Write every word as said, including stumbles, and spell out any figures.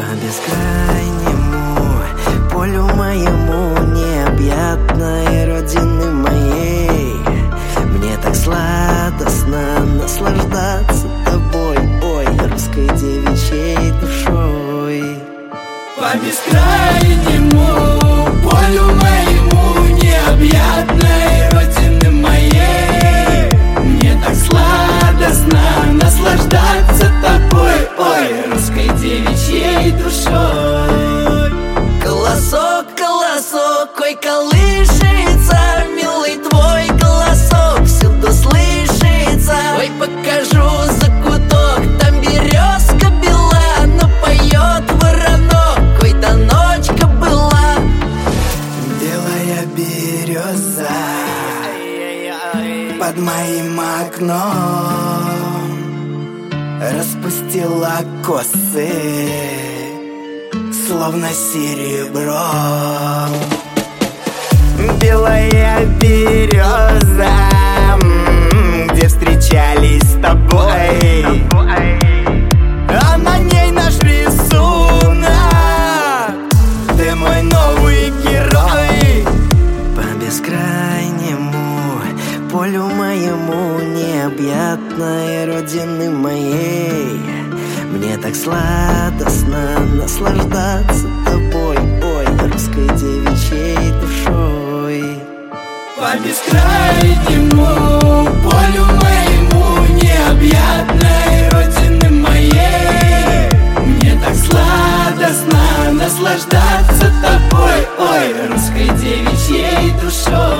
По бескрайнему полю моему, необъятной родины моей, мне так сладостно наслаждаться тобой, ой, русской девичьей душой. По бескрайнему полю моему, необъятной родины моей, мне так сладостно наслаждаться тобой, ой, русской девичьей душой. Колосок, колосок, ой, колышется, милый твой голосок всюду слышится. Ой, покажу закуток, там березка бела, но поет воронок, ой, да ночка была. Белая береза под моим окном распустила косы, словно серебро. Белая береза, где встречались с тобой, а на ней наш рисунок, ты мой новый герой. По бескрайнему полю моему, необъятной родины моей, мне так сладостно наслаждаться тобой, ой, русской девичьей душой. По бескрайнему полю моему, необъятной родины моей, мне так сладостно наслаждаться тобой, ой, русской девичьей душой.